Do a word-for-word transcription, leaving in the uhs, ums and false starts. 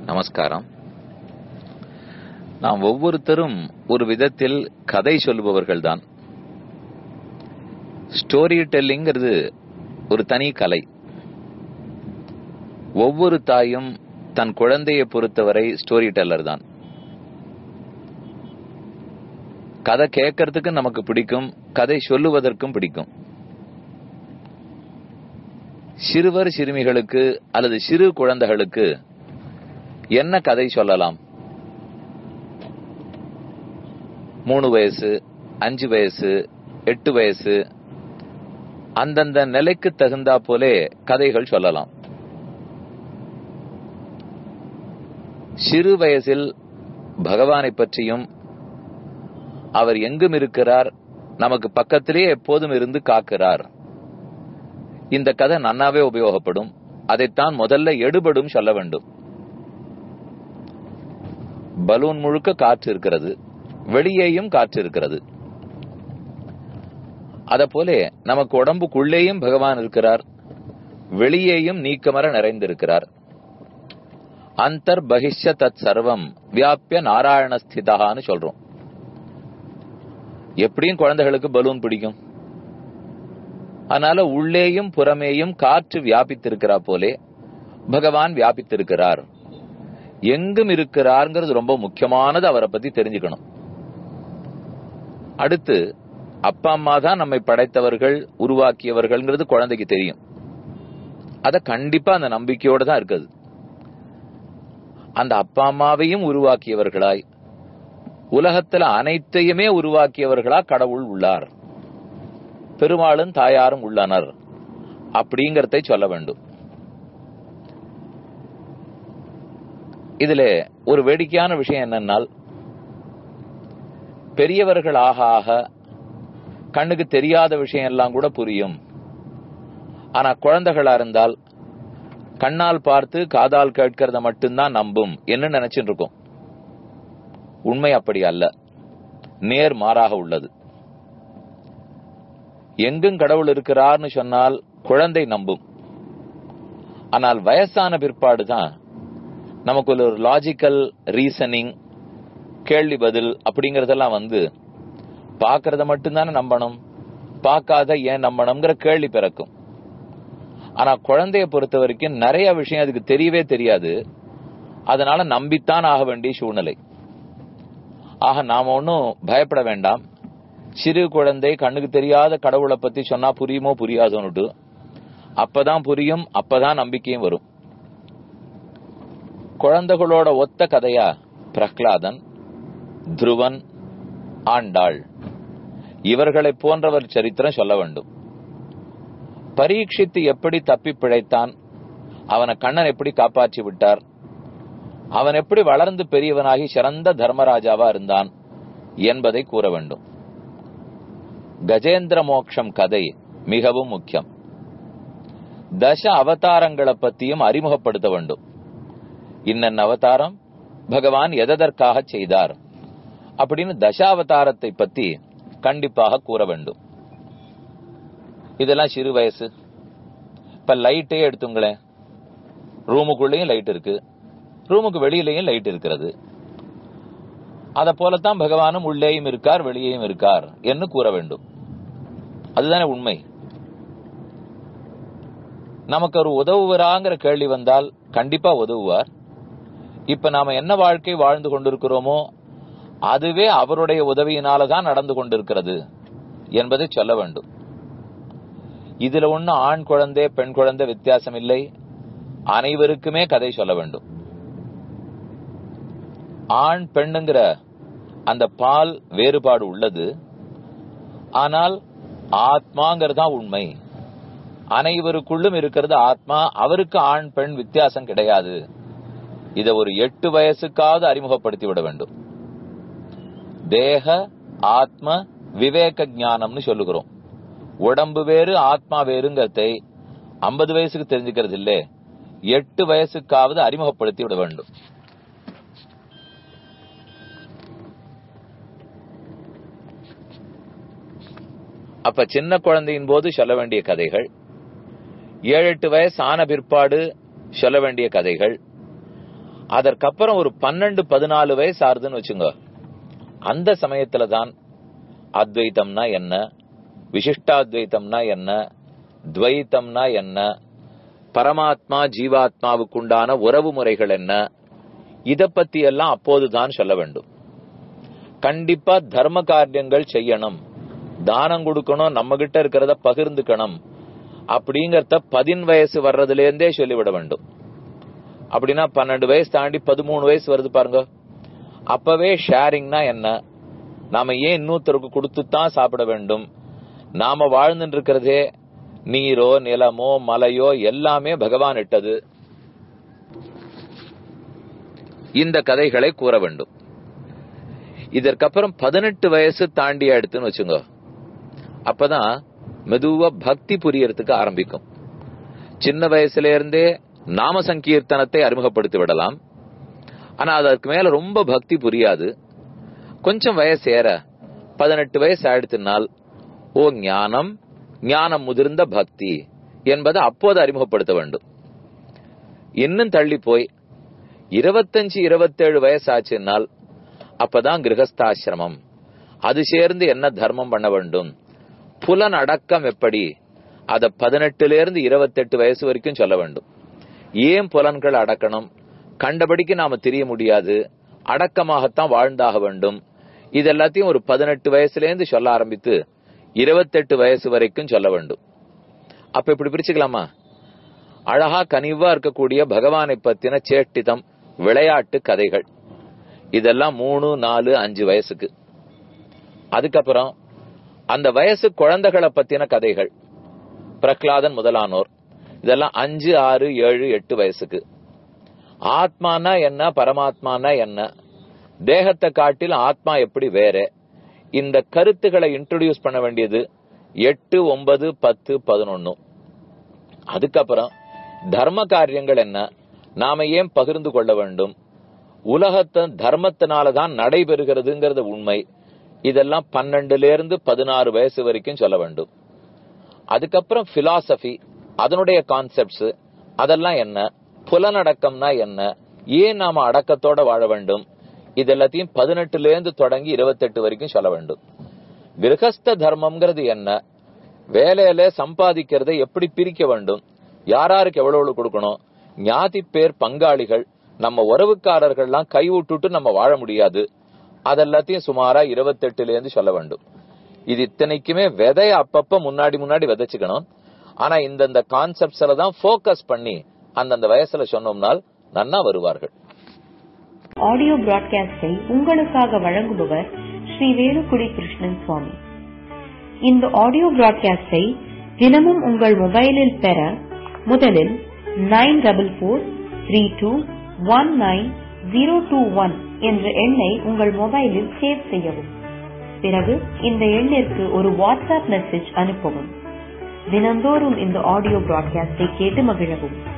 நமஸ்காரம். நாம் ஒவ்வொருத்தரும் ஒரு விதத்தில் கதை சொல்லுபவர்கள் தான். ஸ்டோரி டெல்லிங்கிறது ஒரு தனி கலை. ஒவ்வொரு தாயும் தன் குழந்தையை பொறுத்தவரை ஸ்டோரி டெல்லர் தான். கதை கேட்கறதுக்கு நமக்கு பிடிக்கும், கதை சொல்லுவதற்கும் பிடிக்கும். சிறுவர் சிறுமிகளுக்கு அல்லது சிறு குழந்தைகளுக்கு என்ன கதை சொல்லலாம்? மூணு வயசு, அஞ்சு வயசு, எட்டு வயசு, அந்தந்த நிலைக்கு தகுந்தா போலே கதைகள் சொல்லலாம். சிறு வயசில் பகவானை பற்றியும், அவர் எங்கும் இருக்கிறார், நமக்கு பக்கத்திலே எப்போதும் இருந்து காக்கிறார், இந்த கதை நன்னாவே உபயோகப்படும். அதைத்தான் முதல்ல எடுபடும் சொல்ல வேண்டும். பலூன் முழுக்க காற்று இருக்கிறது, வெளியேயும் காற்று இருக்கிறது. அத போல நமக்கு உடம்புக்குள்ளேயும் பகவான் இருக்கிறார், வெளியேயும் நீக்கமர நிறைந்திருக்கிறார். அந்தர் பகிஷ்ய தத் சர்வம் வியாபிய நாராயண ஸ்திதான்னு சொல்றோம். எப்படியும் குழந்தைகளுக்கு பலூன் பிடிக்கும். அதனால உள்ளேயும் புறமேயும் காற்று வியாபித்திருக்கிறா போலே பகவான் வியாபித்திருக்கிறார். எங்கும் இருக்கிறார்ங்கிறது ரொம்ப முக்கியமானது. அவரை பத்தி தெரிஞ்சுக்கணும். அடுத்து, அப்பா அம்மா தான் நம்மை படைத்தவர்கள், உருவாக்கியவர்கள்ங்கிறது குழந்தைக்கு தெரியும். அத கண்டிப்பா அந்த நம்பிக்கையோட தான் இருக்குது. அந்த அப்பா அம்மாவையும் உருவாக்கியவர்களாய், உலகத்துல அனைத்தையுமே உருவாக்கியவர்களா கடவுள் உள்ளார், பெருமாளும் தாயாரும் உள்ளனர் அப்படிங்கறதை சொல்ல வேண்டும். இதுல ஒரு வேடிக்கையான விஷயம் என்னன்னால், பெரியவர்கள் ஆக ஆக கண்ணுக்கு தெரியாத விஷயம் எல்லாம் கூட புரியும். ஆனா குழந்தைகளா இருந்தால் கண்ணால் பார்த்து காதால் கேட்கிறத மட்டும்தான் நம்பும் என்ன நினைச்சுட்டு இருக்கோம். உண்மை அப்படி அல்ல, நேர் மாறாக உள்ளது. எங்கும் கடவுள் இருக்கிறார்னு சொன்னால் குழந்தை நம்பும். ஆனால் வயசான பிற்பாடுதான் நமக்கு ஒரு லாஜிக்கல் ரீசனிங், கேள்வி பதில் அப்படிங்கறதெல்லாம் வந்து பார்க்கறத மட்டும்தானே நம்பணும், பார்க்காத ஏன் நம்பணும்ங்கிற கேள்வி பிறக்கும். ஆனா குழந்தைய பொறுத்த வரைக்கும் நிறைய விஷயம் அதுக்கு தெரியவே தெரியாது. அதனால நம்பித்தான் ஆக வேண்டிய சூழ்நிலை. ஆக நாம ஒன்னும் பயப்பட வேண்டாம். சிறு குழந்தை கண்ணுக்கு தெரியாத கடவுளை பத்தி சொன்னா புரியுமோ புரியாதோன்னுட்டு, அப்பதான் புரியும், அப்பதான் நம்பிக்கையும் வரும். குழந்தைகளோட ஒத்த கதையா பிரஹ்லாதன், துருவன், ஆண்டாள் இவர்களை போன்றவர் சரித்திரம் சொல்ல வேண்டும். பரீட்சித்து எப்படி தப்பி பிழைத்தான், அவனை கண்ணன் எப்படி காப்பாற்றி விட்டார், அவன் எப்படி வளர்ந்து பெரியவனாகி சிறந்த தர்மராஜாவா இருந்தான் என்பதை கூற வேண்டும். கஜேந்திர மோக்ஷம் கதை மிகவும் முக்கியம். தச அவதாரங்களை பத்தியும் அறிமுகப்படுத்த வேண்டும். இன்னென்ன அவதாரம் பகவான் எதற்காக செய்தார் அப்படின்னு தசாவதாரத்தை பத்தி கண்டிப்பாக கூற வேண்டும். இதெல்லாம் சிறு வயசு. இப்ப லைட்டே எடுத்துங்களேன். ரூமுக்குள்ளேயும் லைட் இருக்கு, ரூமுக்கு வெளியிலேயும் லைட் இருக்கிறது. அத போலத்தான் பகவானும் உள்ளேயும் இருக்கார், வெளியேயும் இருக்கார் என்று கூற வேண்டும். அதுதானே உண்மை. நமக்கு ஒரு உதவுவராங்கிற கேள்வி வந்தால் கண்டிப்பா உதவுவார். இப்ப நாம என்ன வாழ்க்கை வாழ்ந்து கொண்டிருக்கிறோமோ அதுவே அவருடைய உதவியினாலதான் நடந்து கொண்டிருக்கிறது என்பதை சொல்ல வேண்டும். இதுல ஒண்ணு ஆண் குழந்தை பெண் குழந்தை வித்தியாசம் இல்லை, அனைவருக்குமே கதை சொல்ல வேண்டும். ஆண் பெண்ணுங்கிற அந்த பால் வேறுபாடு உள்ளது. ஆனால் ஆத்மாங்கிறதா உண்மை. அனைவருக்குள்ளும் இருக்கிறது ஆத்மா. அவருக்கு ஆண் பெண் வித்தியாசம் கிடையாது. இதை ஒரு எட்டு வயசுக்காவது அறிமுகப்படுத்தி விட வேண்டும். தேக ஆத்ம விவேக ஞானம்னு சொல்லுகிறோம். உடம்பு வேறு ஆத்மா வேறுங்கிறதை ஐம்பது வயசுக்கு தெரிஞ்சுக்கிறது இல்லை, எட்டு வயசுக்காவது அறிமுகப்படுத்தி விட வேண்டும். அப்ப சின்ன குழந்தையின் போது சொல்ல வேண்டிய கதைகள், ஏழு எட்டு வயசு ஆன பிற்பாடு சொல்ல வேண்டிய கதைகள், அதற்கப்புறம் ஒரு பன்னெண்டு பதினாலு வயசு ஆறுதுன்னு வச்சுங்க, அந்த சமயத்துலதான் அத்வைத்தம்னா என்ன, விசிஷ்டாத்வைத்தம்னா என்ன, துவைத்தம்னா என்ன, பரமாத்மா ஜீவாத்மாவுக்குண்டான உறவு முறைகள் என்ன, இத பத்தி எல்லாம் அப்போதுதான் சொல்ல வேண்டும். கண்டிப்பா தர்ம காரியங்கள் செய்யணும், தானம் கொடுக்கணும், நம்ம கிட்ட இருக்கிறத பகிர்ந்துக்கணும் அப்படிங்கறத பதின் வயசு வர்றதுல இருந்தே சொல்லிவிட வேண்டும். அப்படின்னா பன்னெண்டு வயசு தாண்டி பதிமூணு வயசு வருது பாருங்க, அப்பவே ஷேரிங்னா என்ன, நாம ஏன் இன்னொருத்தருக்கு கொடுத்துத்தான் சாப்பிட வேண்டும், நாம வாழ்ந்துட்டு இருக்கிறதே நீரோ நிலமோ மலையோ எல்லாமே பகவான் இட்டது, இந்த கதைகளை கூற வேண்டும். இதற்கப்புறம் பதினெட்டு வயசு தாண்டி எடுத்துன்னு வச்சுங்க, அப்பதான் மெதுவா பக்தி புரியறதுக்கு ஆரம்பிக்கும். சின்ன வயசுல இருந்தே நாம சங்கீர்த்தனத்தை அறிமுகப்படுத்தி விடலாம், ஆனா அதற்கு மேல ரொம்ப பக்தி புரியாது. கொஞ்சம் வயசு ஏற பதினெட்டு வயசு ஆயிடுத்தினால் ஓ ஞானம், ஞானம் முதிர்ந்த பக்தி என்பதை அப்போது அறிமுகப்படுத்த வேண்டும். இன்னும் தள்ளி போய் இருபத்தஞ்சு இருபத்தேழு வயசு ஆச்சுன்னால் அப்பதான் கிரகஸ்தாசிரமம், அது சேர்ந்து என்ன தர்மம் பண்ண வேண்டும், புலன் அடக்கம் எப்படி, அத பதினெட்டுல இருந்து இருபத்தி எட்டு வயசு வரைக்கும் சொல்ல வேண்டும். ஏன் புலன்கள் அடக்கணும், கண்டபடிக்கு நாம தெரிய முடியாது, அடக்கமாகத்தான் வாழ்ந்தாக வேண்டும், இது எல்லாத்தையும் ஒரு பதினெட்டு வயசுல இருந்து சொல்ல ஆரம்பித்து இருபத்தெட்டு வயசு வரைக்கும் சொல்ல வேண்டும். அப்ப இப்படி பிரிச்சுக்கலாமா? அழகா கனிவா இருக்கக்கூடிய பகவானை பத்தின சேட்டிதம் விளையாட்டு கதைகள், இதெல்லாம் மூணு நாலு அஞ்சு வயசுக்கு. அதுக்கப்புறம் அந்த வயசு குழந்தைகளை பத்தின கதைகள், பிரகலாதன் முதலானோர், இதெல்லாம் அஞ்சு ஆறு ஏழு எட்டு வயசுக்கு. ஆத்மானா என்ன, பரமாத்மானா என்ன, தேகத்தை காட்டில் ஆத்மா எப்படி வேற, இந்த கருத்துக்களை இன்ட்ரோடியூஸ் பண்ண வேண்டியது எட்டு ஒன்பது பத்து பதினொன்னு. அதுக்கப்புறம் தர்ம காரியங்கள் என்ன, நாம ஏன் பகிர்ந்து கொள்ள வேண்டும், உலகத்தை தர்மத்தினாலதான் நடைபெறுகிறதுங்கிறது உண்மை, இதெல்லாம் பன்னெண்டுல இருந்து பதினாறு வயசு வரைக்கும் சொல்ல வேண்டும். அதுக்கப்புறம் பிலாசபி, அதனுடைய கான்செப்ட்ஸ், அதெல்லாம் என்ன, புலனடக்கம்னா என்ன, ஏன் நாம அடக்கத்தோட வாழ வேண்டும், இதெல்லாத்தையும் பதினெட்டுல இருந்து தொடங்கி இருபத்தெட்டு வரைக்கும் சொல்ல வேண்டும். கிரகஸ்த தர்மம்ங்கிறது என்ன, வேலையில சம்பாதிக்கிறதை எப்படி பிரிக்க வேண்டும், யாராருக்கு எவ்வளவு கொடுக்கணும், ஞாதி பேர் பங்காளிகள், நம்ம உறவுக்காரர்கள்லாம் கை விட்டுட்டு நம்ம வாழ முடியாது, அதெல்லாத்தையும் சுமாரா இருபத்தெட்டுல இருந்து சொல்ல வேண்டும். இது இத்தனைக்குமே விதைய அப்பப்ப முன்னாடி முன்னாடி விதைச்சுக்கணும். ஆனா இந்தந்த கான்செப்ட்ஸ்ல தான் போக்கஸ் பண்ணி அந்தந்த வயசுல சொன்னோம்னால் நன்னா வருவார்கள். ஆடியோ பிராட்காஸ்டை உங்களுக்காக வழங்குபவர் ஸ்ரீ வேலுக்குடி கிருஷ்ணன் சுவாமி. இந்த ஆடியோ பிராட்காஸ்டை தினமும் உங்கள் மொபைலில் பெற முதலில் nine double four three two one nine zero two one என்ற எண்ணை உங்கள் மொபைலில் சேவ் செய்யவும். பிறகு இந்த எண்ணிற்கு ஒரு வாட்ஸ்அப் மெசேஜ் அனுப்பவும். தினந்தோறும் இந்த ஆடியோ பிராட்காஸ்டை கேட்டு மகிழவும்.